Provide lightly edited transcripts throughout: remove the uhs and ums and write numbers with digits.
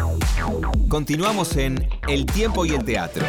Continuamos en El tiempo y el teatro.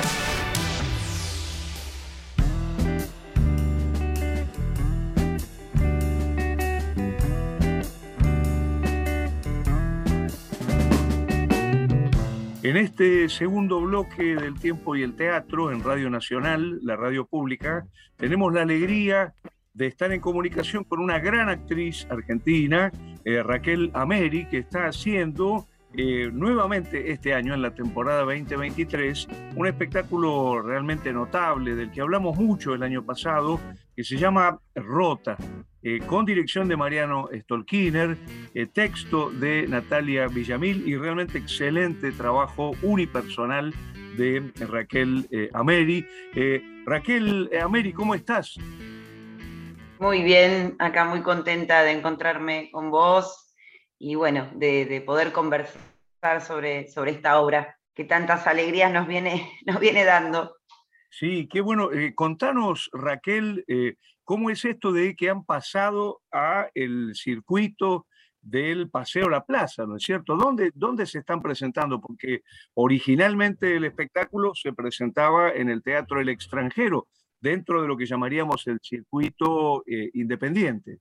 En este segundo bloque del tiempo y el teatro en Radio Nacional, la radio pública, tenemos la alegría de estar en comunicación con una gran actriz argentina, Raquel Ameri, que está haciendo nuevamente este año, en la temporada 2023, un espectáculo realmente notable del que hablamos mucho el año pasado, que se llama Rota, con dirección de Mariano Stolkiner, texto de Natalia Villamil y realmente excelente trabajo unipersonal de Raquel Ameri. Raquel Ameri, ¿cómo estás? Muy bien, acá muy contenta de encontrarme con vos y bueno, de poder conversar sobre esta obra que tantas alegrías nos viene dando. Sí, qué bueno. Contanos, Raquel, ¿cómo es esto de que han pasado a el circuito del Paseo La Plaza, ¿no es cierto? ¿Dónde se están presentando? Porque originalmente el espectáculo se presentaba en el Teatro El Extranjero, dentro de lo que llamaríamos el circuito independiente.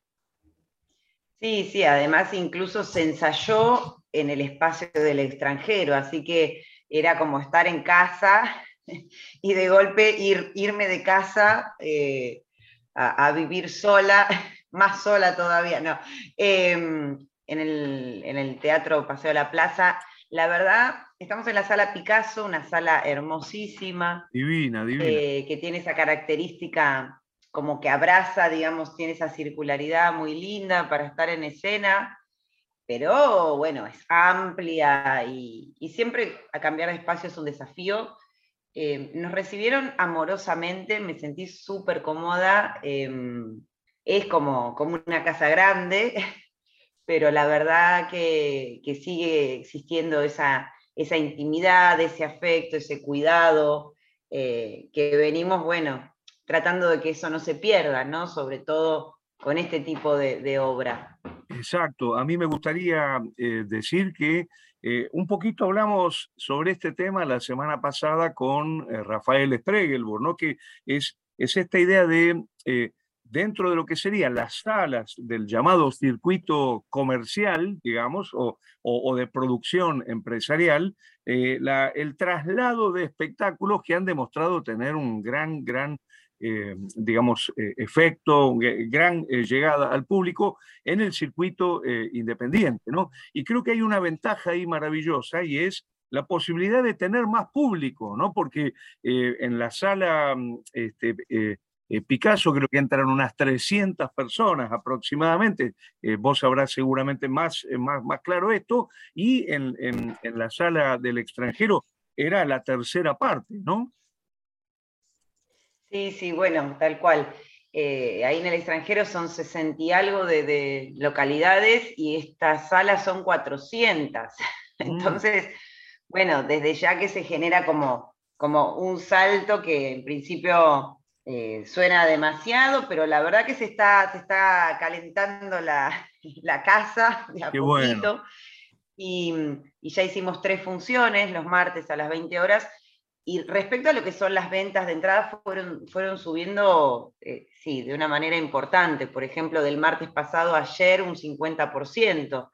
Sí, sí, además incluso se ensayó en el espacio del Extranjero, así que era como estar en casa y de golpe irme de casa a vivir sola, más sola todavía, no. En el Teatro Paseo de la Plaza, la verdad, estamos en la Sala Picasso, una sala hermosísima, Divina, divina. que tiene esa característica como que abraza, digamos, tiene esa circularidad muy linda para estar en escena, pero bueno, es amplia y siempre a cambiar de espacio es un desafío. Nos recibieron amorosamente, me sentí súper cómoda, es como una casa grande, pero la verdad que sigue existiendo esa intimidad, ese afecto, ese cuidado, que venimos, bueno, tratando de que eso no se pierda, ¿no? Sobre todo con este tipo de obra. Exacto. A mí me gustaría decir que un poquito hablamos sobre este tema la semana pasada con Rafael Spregelburg, ¿no? Que es esta idea de, dentro de lo que serían las salas del llamado circuito comercial, digamos, o de producción empresarial, el traslado de espectáculos que han demostrado tener un gran digamos, efecto, gran llegada al público en el circuito independiente, ¿no? Y creo que hay una ventaja ahí maravillosa y es la posibilidad de tener más público, ¿no? Porque en la sala Picasso creo que entran unas 300 personas aproximadamente, vos sabrás seguramente más claro esto, y en la sala del Extranjero era la tercera parte, ¿no? Sí, sí, bueno, tal cual. Ahí en el Extranjero son 60 y algo de localidades y estas salas son 400. Mm, Entonces, bueno, desde ya que se genera como un salto que en principio suena demasiado, pero la verdad que se está calentando la casa de a qué bueno. poquito y, y ya hicimos 3 funciones los martes a las 20 horas. Y respecto a lo que son las ventas de entrada, fueron subiendo, sí, de una manera importante. Por ejemplo, del martes pasado a ayer un 50%.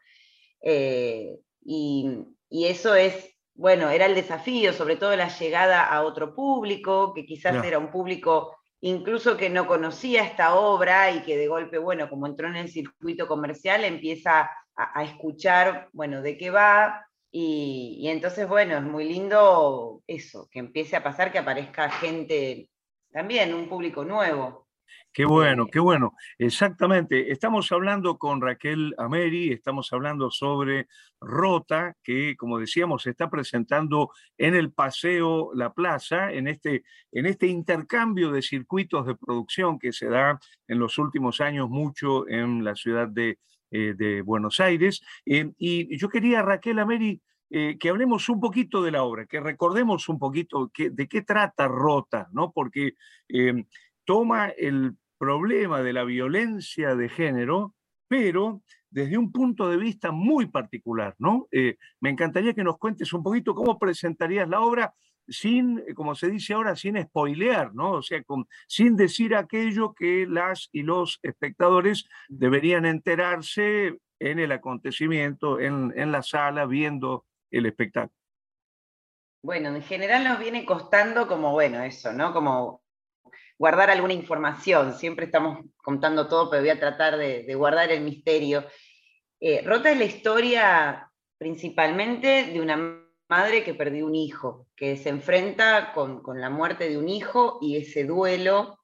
Y eso es, bueno, era el desafío, sobre todo la llegada a otro público, que quizás Claro. era un público incluso que no conocía esta obra y que de golpe, bueno, como entró en el circuito comercial, empieza a escuchar, bueno, de qué va. Y entonces, bueno, es muy lindo eso, que empiece a pasar, que aparezca gente también, un público nuevo. Qué bueno, qué bueno. Exactamente. Estamos hablando con Raquel Ameri, estamos hablando sobre Rota, que como decíamos se está presentando en el Paseo La Plaza, en este intercambio de circuitos de producción que se da en los últimos años mucho en la ciudad de Buenos Aires. Y yo quería, Raquel Ameri, que hablemos un poquito de la obra, que recordemos un poquito de qué trata Rota, ¿no? Porque toma el problema de la violencia de género, pero desde un punto de vista muy particular, ¿no? Me encantaría que nos cuentes un poquito cómo presentarías la obra sin, como se dice ahora, sin spoilear, ¿no? O sea, sin decir aquello que las y los espectadores deberían enterarse en el acontecimiento, en la sala, viendo el espectáculo. Bueno, en general nos viene costando como, bueno, eso, ¿no? Como guardar alguna información. Siempre estamos contando todo, pero voy a tratar de guardar el misterio. Rota es la historia principalmente de una madre que perdió un hijo, que se enfrenta con la muerte de un hijo y ese duelo.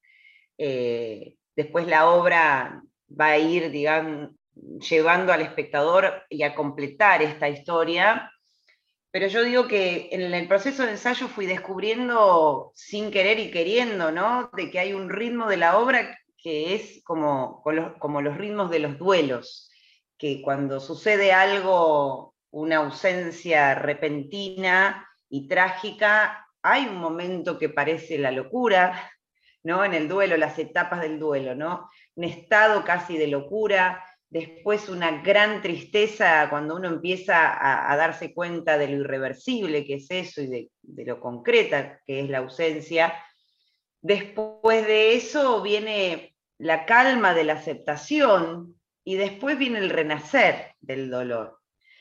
Después la obra va a ir, digamos, llevando al espectador y a completar esta historia. Pero yo digo que en el proceso de ensayo fui descubriendo sin querer y queriendo, ¿no? De que hay un ritmo de la obra que es como los ritmos de los duelos, que cuando sucede algo, una ausencia repentina y trágica, hay un momento que parece la locura, ¿no? En el duelo, las etapas del duelo, ¿no? Un estado casi de locura, después una gran tristeza cuando uno empieza a darse cuenta de lo irreversible que es eso y de lo concreta que es la ausencia. Después de eso viene la calma de la aceptación y después viene el renacer del dolor.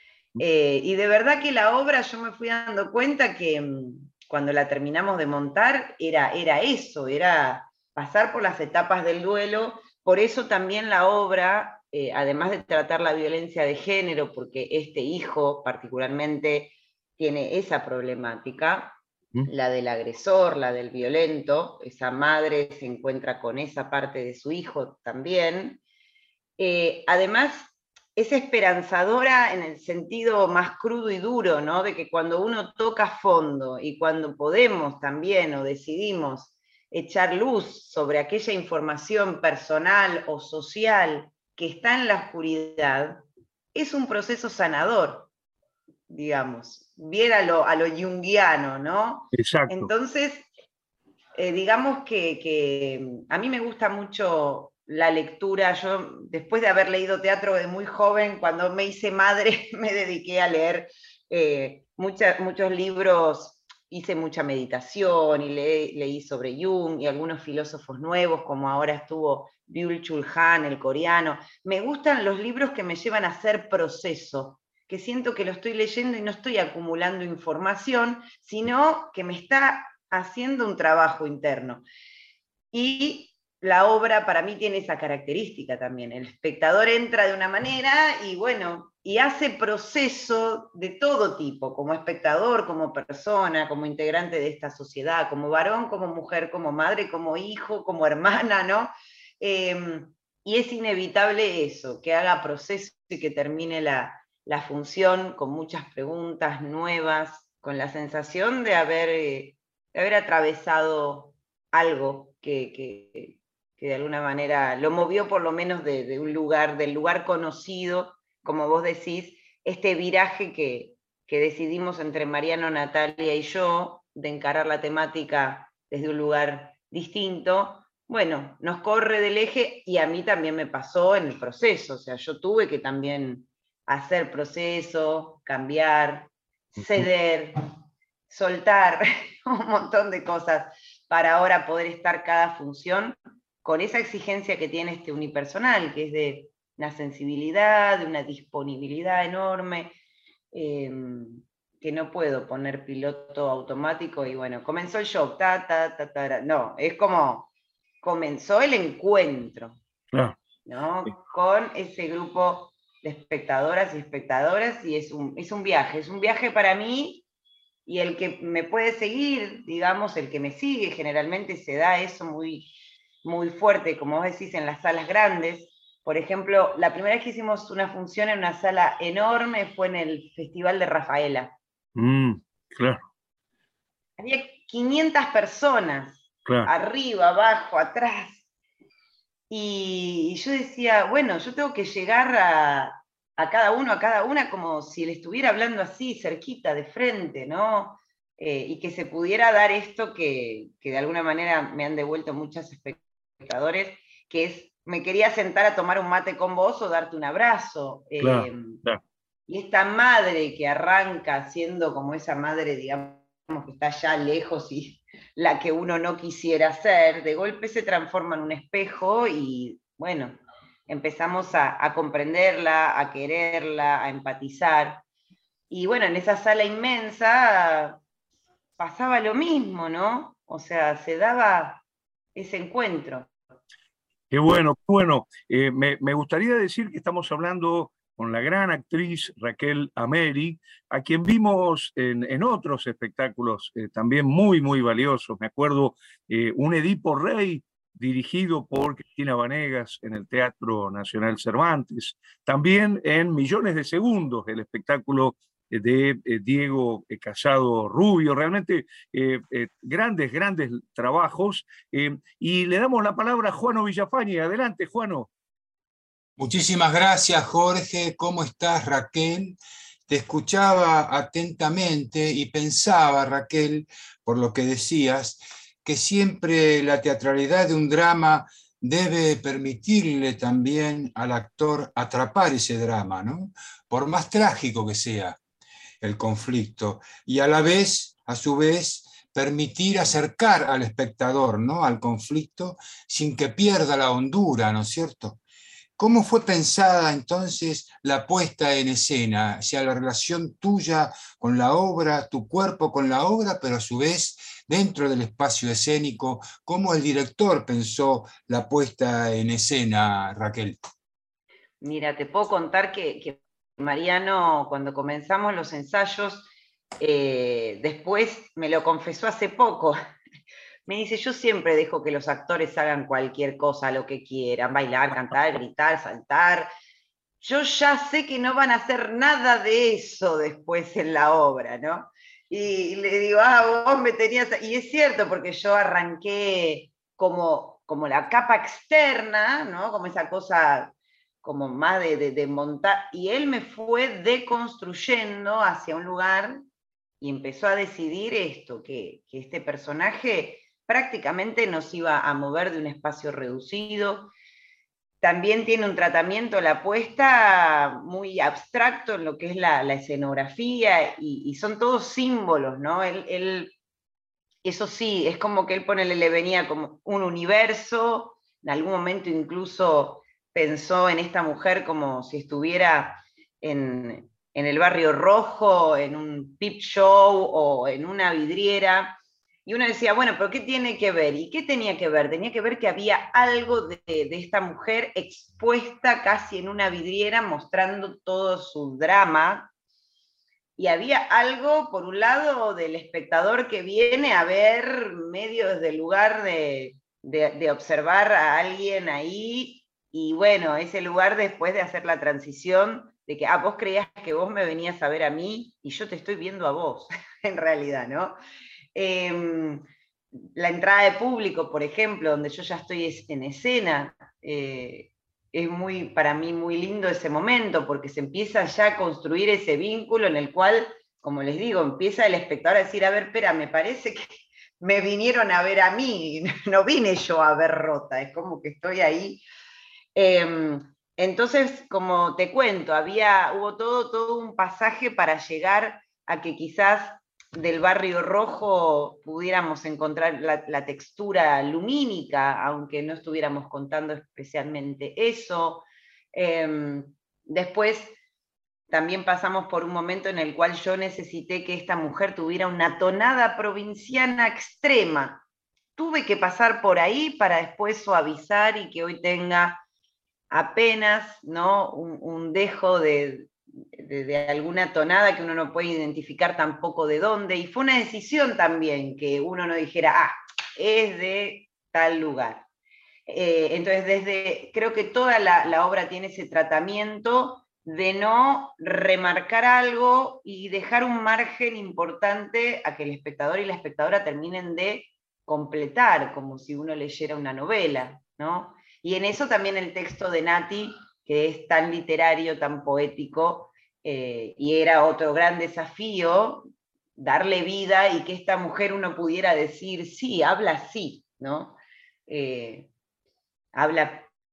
Y de verdad que la obra yo me fui dando cuenta que cuando la terminamos de montar era eso, era pasar por las etapas del duelo. Por eso también la obra, además de tratar la violencia de género, porque este hijo particularmente tiene esa problemática, la del agresor, la del violento, esa madre se encuentra con esa parte de su hijo también. Además, es esperanzadora en el sentido más crudo y duro, ¿no? De que cuando uno toca fondo y cuando podemos también o decidimos echar luz sobre aquella información personal o social que está en la oscuridad, es un proceso sanador, digamos, bien a lo junguiano, ¿no? Exacto. Entonces, digamos que a mí me gusta mucho la lectura. Yo, después de haber leído teatro de muy joven, cuando me hice madre, me dediqué a leer muchos libros, hice mucha meditación y leí sobre Jung y algunos filósofos nuevos, como ahora estuvo Byul-Chul Han, el coreano. Me gustan los libros que me llevan a hacer proceso, que siento que lo estoy leyendo y no estoy acumulando información, sino que me está haciendo un trabajo interno. Y la obra para mí tiene esa característica también. El espectador entra de una manera y bueno, y hace proceso de todo tipo, como espectador, como persona, como integrante de esta sociedad, como varón, como mujer, como madre, como hijo, como hermana, ¿no? Y es inevitable eso, que haga proceso y que termine la función con muchas preguntas nuevas, con la sensación de haber atravesado algo que de alguna manera lo movió por lo menos de un lugar, del lugar conocido, como vos decís, este viraje que decidimos entre Mariano, Natalia y yo, de encarar la temática desde un lugar distinto, bueno, nos corre del eje y a mí también me pasó en el proceso, o sea, yo tuve que también hacer proceso, cambiar, ceder, soltar un montón de cosas para ahora poder estar cada función con esa exigencia que tiene este unipersonal, que es de una sensibilidad, de una disponibilidad enorme, que no puedo poner piloto automático y bueno, comenzó el show, no, es como comenzó el encuentro, ¿no? Con ese grupo de espectadoras y espectadores y es un viaje para mí. Y el que me puede seguir, digamos, el que me sigue, generalmente se da eso muy, muy fuerte, como vos decís, en las salas grandes. Por ejemplo, la primera vez que hicimos una función en una sala enorme fue en el Festival de Rafaela. Claro. Había 500 personas, Claro. arriba, abajo, atrás. Y yo decía, bueno, yo tengo que llegar a cada uno, a cada una, como si le estuviera hablando así, cerquita, de frente, ¿no? Y que se pudiera dar esto que de alguna manera me han devuelto muchos espectadores, que es me quería sentar a tomar un mate con vos o darte un abrazo. Claro, claro. Y esta madre que arranca siendo como esa madre, digamos, que está ya lejos y la que uno no quisiera ser, de golpe se transforma en un espejo y bueno, empezamos a comprenderla, a quererla, a empatizar. Y bueno, en esa sala inmensa pasaba lo mismo, ¿no? O sea, se daba ese encuentro. Qué bueno, qué bueno. Me gustaría decir que estamos hablando con la gran actriz Raquel Ameri, a quien vimos en otros espectáculos también muy, muy valiosos. Me acuerdo un Edipo Rey dirigido por Cristina Vanegas en el Teatro Nacional Cervantes. También en Millones de Segundos, el espectáculo de Diego Casado Rubio. Realmente grandes, grandes trabajos. Y le damos la palabra a Juano Villafañe. Adelante, Juano. Muchísimas gracias, Jorge. ¿Cómo estás, Raquel? Te escuchaba atentamente y pensaba, Raquel, por lo que decías, que siempre la teatralidad de un drama debe permitirle también al actor atrapar ese drama, ¿no? Por más trágico que sea el conflicto, y a la vez, a su vez, permitir acercar al espectador, ¿no?, al conflicto sin que pierda la hondura, ¿no es cierto? ¿Cómo fue pensada entonces la puesta en escena? O sea, la relación tuya con la obra, tu cuerpo con la obra, pero a su vez dentro del espacio escénico, ¿cómo el director pensó la puesta en escena, Raquel? Mira, te puedo contar que Mariano, cuando comenzamos los ensayos, después me lo confesó hace poco. Me dice, yo siempre dejo que los actores hagan cualquier cosa, lo que quieran, bailar, cantar, gritar, saltar. Yo ya sé que no van a hacer nada de eso después en la obra, ¿no? Y le digo, vos me tenías... Y es cierto, porque yo arranqué como la capa externa, ¿no? Como esa cosa como más de montar, y él me fue deconstruyendo hacia un lugar y empezó a decidir esto, que este personaje prácticamente nos iba a mover de un espacio reducido. También tiene un tratamiento, la apuesta muy abstracto en lo que es la escenografía, y son todos símbolos, ¿no? Eso sí, es como que él le venía como un universo, en algún momento incluso pensó en esta mujer como si estuviera en el Barrio Rojo, en un peep show o en una vidriera, y uno decía, bueno, pero ¿qué tiene que ver? ¿Y qué tenía que ver? Tenía que ver que había algo de esta mujer expuesta casi en una vidriera mostrando todo su drama, y había algo, por un lado, del espectador que viene a ver medio desde el lugar de observar a alguien ahí, y bueno, ese lugar después de hacer la transición, de que, vos creías que vos me venías a ver a mí, y yo te estoy viendo a vos, en realidad, ¿no? La entrada de público, por ejemplo, donde yo ya estoy en escena, es para mí muy lindo ese momento, porque se empieza ya a construir ese vínculo en el cual, como les digo, empieza el espectador a decir, a ver, espera, me parece que me vinieron a ver a mí, no vine yo a ver Rota, es como que estoy ahí. Entonces, como te cuento, hubo todo un pasaje para llegar a que quizás del Barrio Rojo pudiéramos encontrar la textura lumínica, aunque no estuviéramos contando especialmente eso. Después también pasamos por un momento en el cual yo necesité que esta mujer tuviera una tonada provinciana extrema. Tuve que pasar por ahí para después suavizar y que hoy tenga apenas, ¿no?, un dejo de alguna tonada que uno no puede identificar tampoco de dónde, y fue una decisión también que uno no dijera, es de tal lugar. Entonces, creo que toda la obra tiene ese tratamiento de no remarcar algo y dejar un margen importante a que el espectador y la espectadora terminen de completar, como si uno leyera una novela, ¿no? Y en eso también el texto de Nati, que es tan literario, tan poético, y era otro gran desafío, darle vida y que esta mujer uno pudiera decir, sí, habla así, ¿no? Habla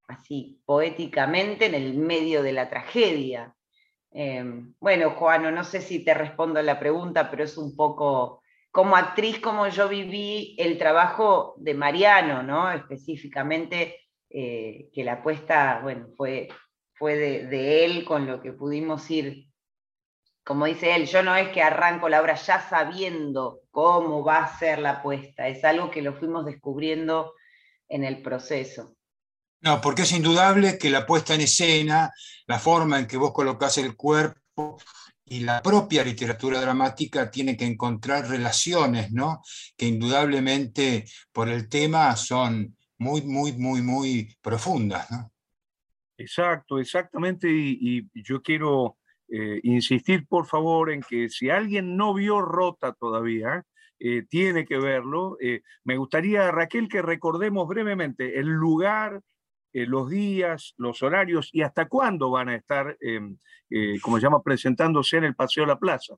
así poéticamente en el medio de la tragedia. Bueno, Juano, no sé si te respondo a la pregunta, pero es un poco como actriz, como yo viví el trabajo de Mariano, ¿no? Específicamente, que la apuesta, bueno, fue de él con lo que pudimos ir, como dice él, yo no es que arranco la obra ya sabiendo cómo va a ser la apuesta, es algo que lo fuimos descubriendo en el proceso. No, porque es indudable que la puesta en escena, la forma en que vos colocás el cuerpo y la propia literatura dramática tiene que encontrar relaciones, ¿no? Que indudablemente por el tema son muy, muy, muy, muy profundas, ¿no? Exacto, exactamente. Y yo quiero insistir, por favor, en que si alguien no vio Rota todavía, tiene que verlo. Me gustaría, Raquel, que recordemos brevemente el lugar, los días, los horarios y hasta cuándo van a estar, como se llama, presentándose en el Paseo de la Plaza.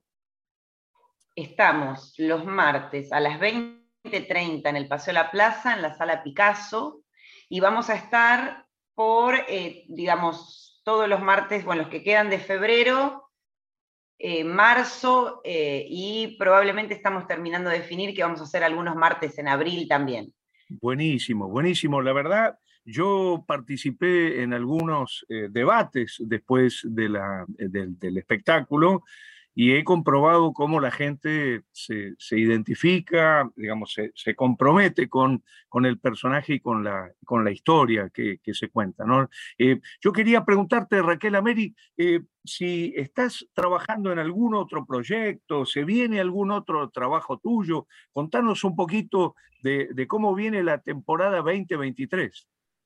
Estamos los martes a las 20:30 en el Paseo de la Plaza, en la Sala Picasso, y vamos a estar por, digamos, todos los martes, bueno, los que quedan de febrero, marzo, y probablemente estamos terminando de definir que vamos a hacer algunos martes en abril también. Buenísimo, buenísimo. La verdad, yo participé en algunos debates después del espectáculo y he comprobado cómo la gente se identifica, digamos, se compromete con el personaje y con la historia que se cuenta, ¿no? Yo quería preguntarte, Raquel Ameri, si estás trabajando en algún otro proyecto, se viene algún otro trabajo tuyo, contanos un poquito de cómo viene la temporada 2023.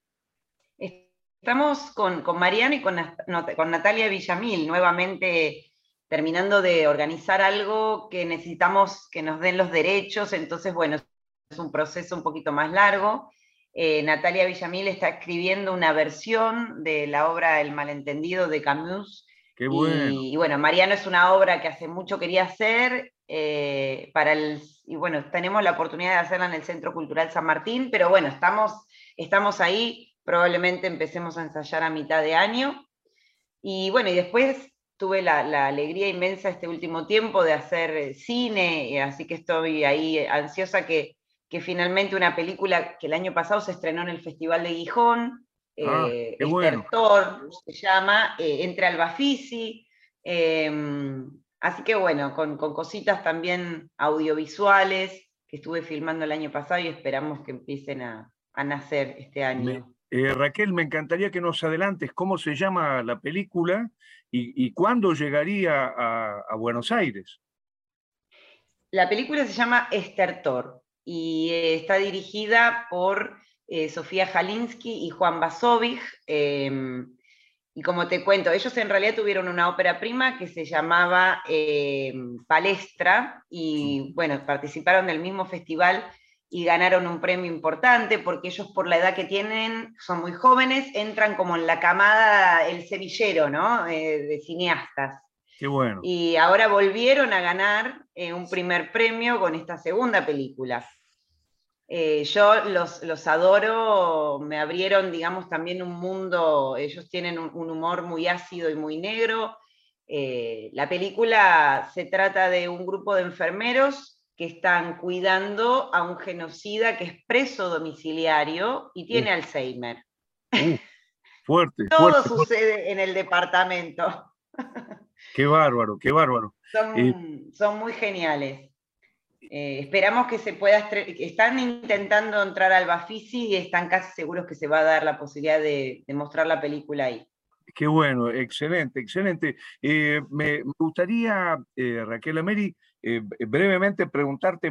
Estamos con Mariano y con Natalia Villamil, nuevamente terminando de organizar algo que necesitamos que nos den los derechos, entonces, bueno, es un proceso un poquito más largo. Natalia Villamil está escribiendo una versión de la obra El malentendido de Camus. Qué bueno. Y bueno, Mariano es una obra que hace mucho quería hacer, y bueno, tenemos la oportunidad de hacerla en el Centro Cultural San Martín, pero bueno, estamos ahí, probablemente empecemos a ensayar a mitad de año. Y bueno, y después tuve la alegría inmensa este último tiempo de hacer cine, así que estoy ahí ansiosa que finalmente una película que el año pasado se estrenó en el Festival de Gijón, Qué bueno. Estertor se llama, entre al Bafisi, así que bueno, con cositas también audiovisuales que estuve filmando el año pasado y esperamos que empiecen a nacer este año. Raquel, me encantaría que nos adelantes cómo se llama la película y cuándo llegaría a Buenos Aires. La película se llama Estertor y está dirigida por Sofía Jalinsky y Juan Basovich. Y como te cuento, ellos en realidad tuvieron una ópera prima que se llamaba Palestra y bueno, participaron del mismo festival y ganaron un premio importante porque ellos por la edad que tienen, son muy jóvenes, entran como en la camada, el semillero, ¿no? De cineastas. Qué bueno. Y ahora volvieron a ganar un primer premio con esta segunda película. Yo los adoro, me abrieron, digamos, también un mundo, ellos tienen un humor muy ácido y muy negro. La película se trata de un grupo de enfermeros que están cuidando a un genocida que es preso domiciliario y tiene Alzheimer. Fuerte, Todo fuerte, sucede fuerte. en el departamento. Qué bárbaro, qué bárbaro. Son muy geniales. Esperamos que se pueda están intentando entrar al Bafisi y están casi seguros que se va a dar la posibilidad de mostrar la película ahí. Qué bueno, excelente, excelente. Me gustaría, Raquel Ameri, brevemente preguntarte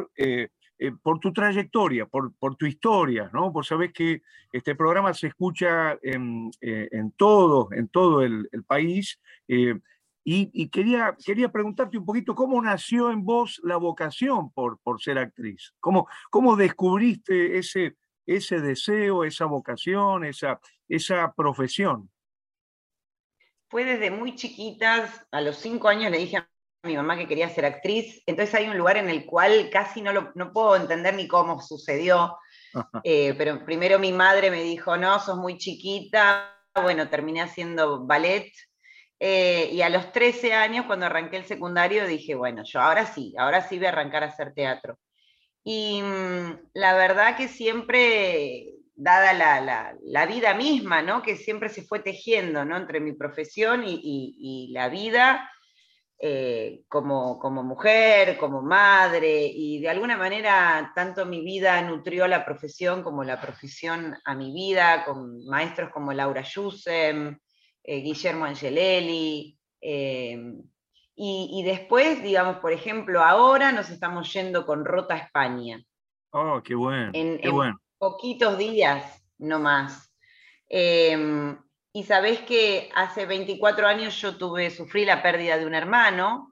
por tu trayectoria, por tu historia, ¿no? Vos sabés que este programa se escucha en todo el país. Y quería preguntarte un poquito cómo nació en vos la vocación por ser actriz. ¿Cómo descubriste ese deseo, esa vocación, esa profesión? Fue desde muy chiquitas, a los 5 años le dije a mi mamá que quería ser actriz, entonces hay un lugar en el cual casi no puedo entender ni cómo sucedió, pero primero mi madre me dijo, no, sos muy chiquita, bueno, terminé haciendo ballet, y a los 13 años, cuando arranqué el secundario, dije, bueno, yo ahora sí voy a arrancar a hacer teatro. Y la verdad que siempre, dada la vida misma, ¿no? Que siempre se fue tejiendo, ¿no? Entre mi profesión y la vida, como mujer, como madre, y de alguna manera tanto mi vida nutrió la profesión como la profesión a mi vida, con maestros como Laura Yussem, Guillermo Angelelli, y después, digamos, por ejemplo, ahora nos estamos yendo con Rota a España. Oh, qué bueno, qué En bueno. poquitos días, no más. Y sabés que hace 24 años yo sufrí la pérdida de un hermano,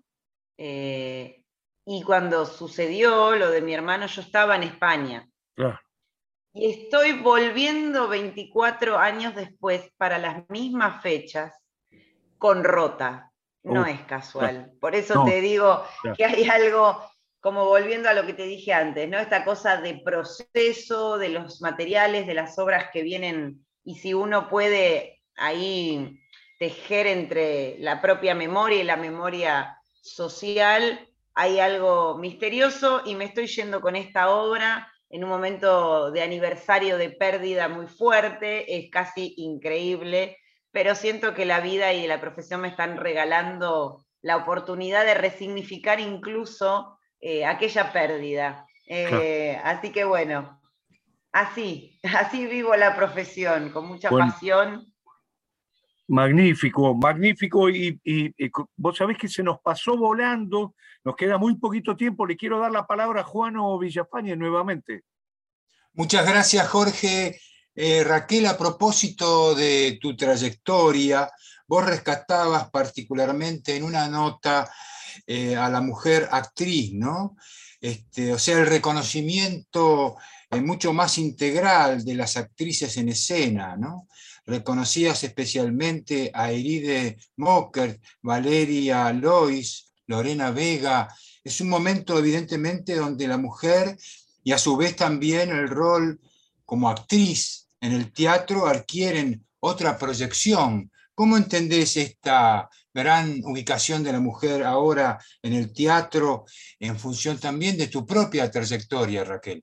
y cuando sucedió lo de mi hermano yo estaba en España. Claro. Y estoy volviendo 24 años después para las mismas fechas con Rota. No es casual. Claro. Por eso No, te digo claro. que hay algo, como volviendo a lo que te dije antes, ¿no? Esta cosa de proceso, de los materiales, de las obras que vienen, y si uno puede ahí tejer entre la propia memoria y la memoria social, hay algo misterioso, y me estoy yendo con esta obra en un momento de aniversario de pérdida muy fuerte, es casi increíble, pero siento que la vida y la profesión me están regalando la oportunidad de resignificar incluso aquella pérdida. Claro. Así que bueno, así vivo la profesión, con mucha Bueno, pasión. magnífico, magnífico. Vos sabés que se nos pasó volando, nos queda muy poquito tiempo. Le quiero dar la palabra a Juano Villafañe nuevamente. Muchas gracias, Jorge. Raquel, a propósito de tu trayectoria, vos rescatabas particularmente en una nota a la mujer actriz, ¿no? O sea, el reconocimiento mucho más integral de las actrices en escena, ¿no? Reconocías especialmente a Iride Mockert, Valeria Lois, Lorena Vega. Es un momento, evidentemente, donde la mujer y a su vez también el rol como actriz en el teatro adquieren otra proyección. ¿Cómo entendés esta gran ubicación de la mujer ahora en el teatro en función también de tu propia trayectoria, Raquel?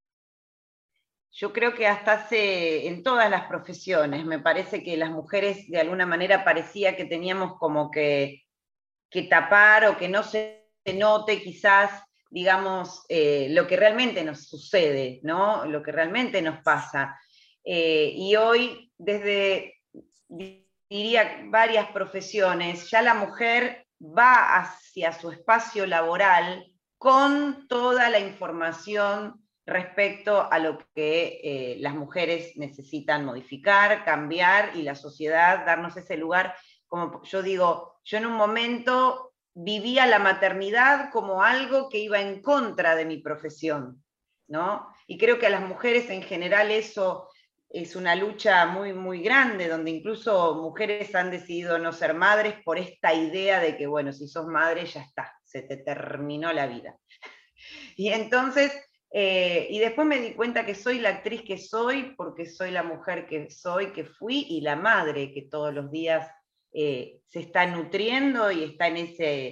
Yo creo que en todas las profesiones, me parece que las mujeres de alguna manera parecía que teníamos como que tapar o que no se note quizás, digamos, lo que realmente nos sucede, ¿no? Lo que realmente nos pasa. Y hoy, desde, diría, varias profesiones, ya la mujer va hacia su espacio laboral con toda la información respecto a lo que las mujeres necesitan modificar, cambiar, y la sociedad darnos ese lugar. Como yo digo, yo en un momento vivía la maternidad como algo que iba en contra de mi profesión, ¿no? Y creo que a las mujeres en general eso es una lucha muy, muy grande, donde incluso mujeres han decidido no ser madres por esta idea de que, bueno, si sos madre ya está, se te terminó la vida. Y entonces, y después me di cuenta que soy la actriz que soy, porque soy la mujer que soy, que fui, y la madre que todos los días se está nutriendo y está en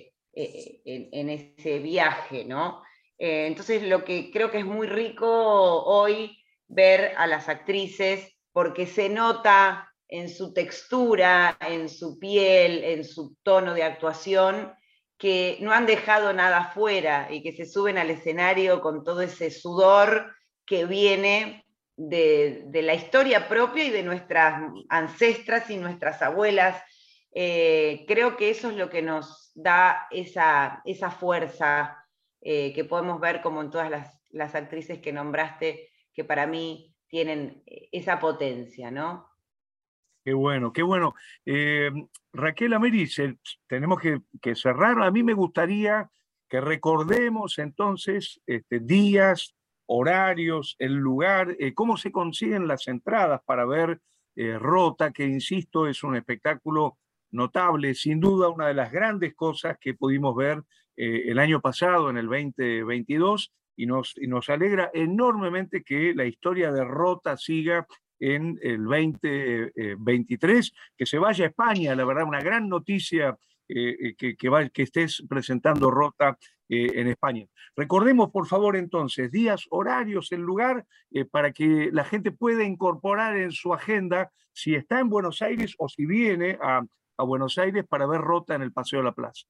ese viaje, ¿no? Entonces lo que creo que es muy rico hoy ver a las actrices, porque se nota en su textura, en su piel, en su tono de actuación, que no han dejado nada fuera y que se suben al escenario con todo ese sudor que viene de la historia propia y de nuestras ancestras y nuestras abuelas. Creo que eso es lo que nos da esa fuerza que podemos ver como en todas las actrices que nombraste, que para mí tienen esa potencia, ¿no? Qué bueno, qué bueno. Raquel Ameriz, tenemos que cerrar. A mí me gustaría que recordemos entonces días, horarios, el lugar, cómo se consiguen las entradas para ver Rota, que insisto, es un espectáculo notable, sin duda una de las grandes cosas que pudimos ver el año pasado, en el 2022, y nos alegra enormemente que la historia de Rota siga en el 2023, que se vaya a España, la verdad, una gran noticia que estés presentando Rota en España. Recordemos, por favor, entonces, días, horarios, el lugar, para que la gente pueda incorporar en su agenda si está en Buenos Aires o si viene a Buenos Aires para ver Rota en el Paseo de la Plaza.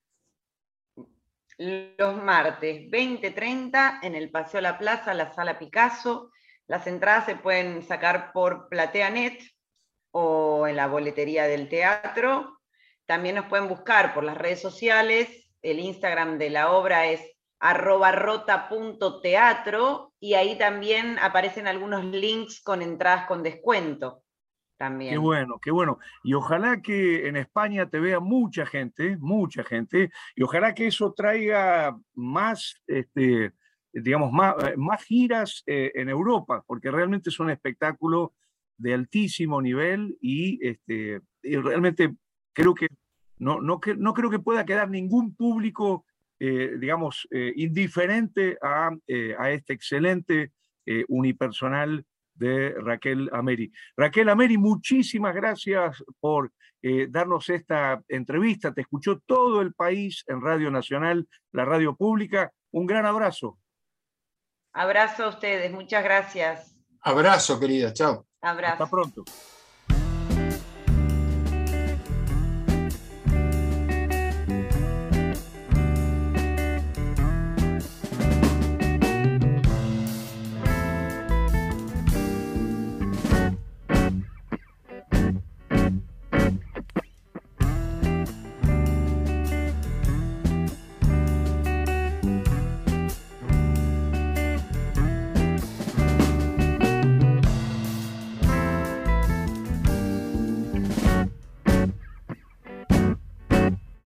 Los martes 20:30 en el Paseo de la Plaza, la Sala Picasso. Las entradas se pueden sacar por PlateaNet o en la boletería del teatro. También nos pueden buscar por las redes sociales. El Instagram de la obra es @rota.teatro y ahí también aparecen algunos links con entradas con descuento. También. Qué bueno, qué bueno. Y ojalá que en España te vea mucha gente, y ojalá que eso traiga más, digamos, más giras en Europa, porque realmente es un espectáculo de altísimo nivel y realmente creo que no creo que pueda quedar ningún público, digamos, indiferente a este excelente unipersonal de Raquel Ameri. Raquel Ameri, muchísimas gracias por darnos esta entrevista. Te escuchó todo el país en Radio Nacional, la radio pública. Un gran abrazo. Abrazo a ustedes, muchas gracias. Abrazo, querida, chao. Abrazo. Hasta pronto.